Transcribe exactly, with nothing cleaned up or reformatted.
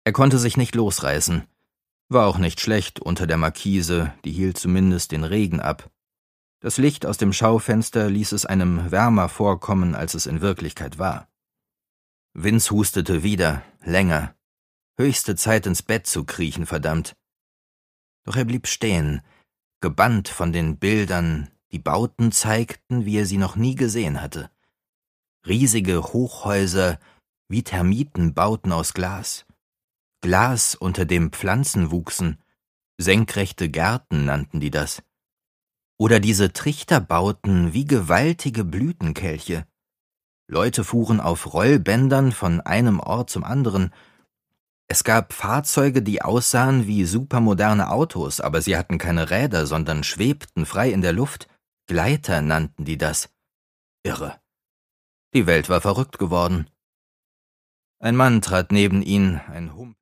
Er konnte sich nicht losreißen. War auch nicht schlecht unter der Markise, die hielt zumindest den Regen ab. Das Licht aus dem Schaufenster ließ es einem wärmer vorkommen, als es in Wirklichkeit war. Vince hustete wieder, länger. Höchste Zeit, ins Bett zu kriechen, verdammt. Doch er blieb stehen, gebannt von den Bildern, die Bauten zeigten, wie er sie noch nie gesehen hatte. Riesige Hochhäuser wie Termitenbauten aus Glas. Glas, unter dem Pflanzen wuchsen. Senkrechte Gärten nannten die das. Oder diese Trichterbauten wie gewaltige Blütenkelche. Leute fuhren auf Rollbändern von einem Ort zum anderen. Es gab Fahrzeuge, die aussahen wie supermoderne Autos, aber sie hatten keine Räder, sondern schwebten frei in der Luft. Gleiter nannten die das. Irre. Die Welt war verrückt geworden. Ein Mann trat neben ihn, ein Hump.